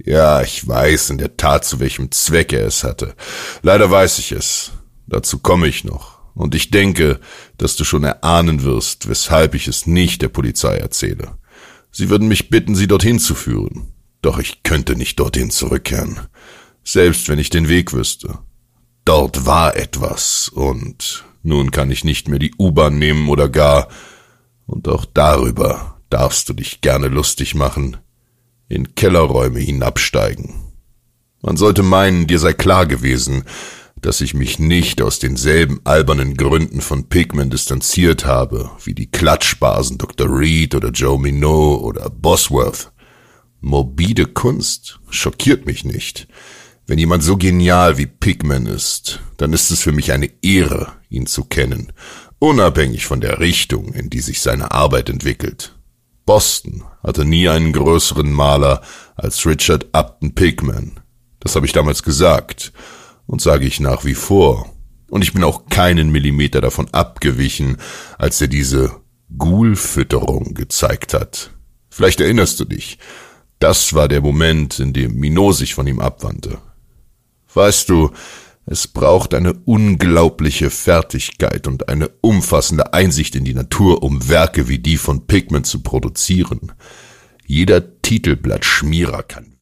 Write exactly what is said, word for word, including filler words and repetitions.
Ja, ich weiß in der Tat, zu welchem Zweck er es hatte. Leider weiß ich es. Dazu komme ich noch. Und ich denke, dass du schon erahnen wirst, weshalb ich es nicht der Polizei erzähle. Sie würden mich bitten, sie dorthin zu führen. Doch ich könnte nicht dorthin zurückkehren. Selbst wenn ich den Weg wüsste. Dort war etwas und nun kann ich nicht mehr die U-Bahn nehmen oder gar, und auch darüber darfst du dich gerne lustig machen, in Kellerräume hinabsteigen. Man sollte meinen, dir sei klar gewesen, dass ich mich nicht aus denselben albernen Gründen von Pigman distanziert habe, wie die Klatschbasen Doktor Reed oder Joe Minot oder Bosworth. Morbide Kunst schockiert mich nicht. Wenn jemand so genial wie Pigman ist, dann ist es für mich eine Ehre, ihn zu kennen, unabhängig von der Richtung, in die sich seine Arbeit entwickelt. Boston hatte nie einen größeren Maler als Richard Upton Pigman. Das habe ich damals gesagt und sage ich nach wie vor. Und ich bin auch keinen Millimeter davon abgewichen, als er diese Ghoul-Fütterung gezeigt hat. Vielleicht erinnerst du dich. Das war der Moment, in dem Minot sich von ihm abwandte. Weißt du, es braucht eine unglaubliche Fertigkeit und eine umfassende Einsicht in die Natur, um Werke wie die von Pigman zu produzieren. Jeder Titelblattschmierer kann